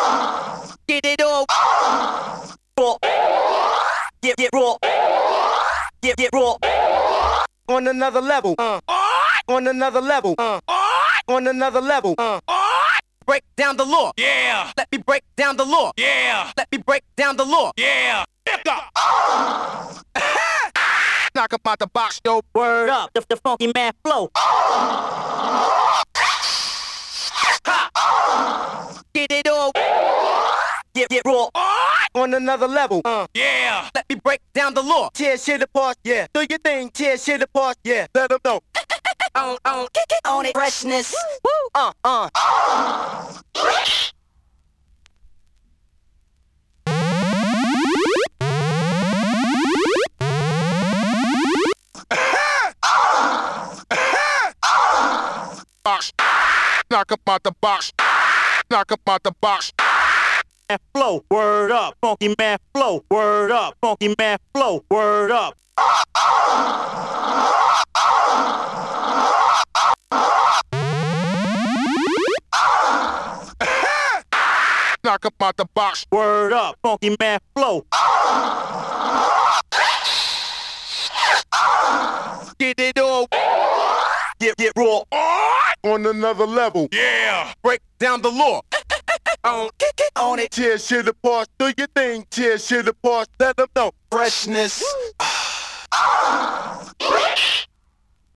Get it all. Raw. Get raw. Get raw. On another level. On another level. On another level. Break down the law. Yeah. Let me break down the law. Yeah. Let me break down the law. Yeah. Knock 'em out the box, yo. Word up, the funky man flow. Get it all. Get raw. On another level. Yeah. Let me break down the law. Tear shit apart, yeah. Do your thing, tear shit apart, yeah. Let them know. On it, freshness. Box. Knock 'em out the box. Knock 'em out the box. Man flow, word up. Funky man flow, word up. Funky man flow, word up. Knock 'em out the box. Word up. Funky man flow. Get it all. Get raw. On another level. Yeah. Break down the law. On it. Tear shit apart. Do your thing, tear shit apart. Let them know. Freshness.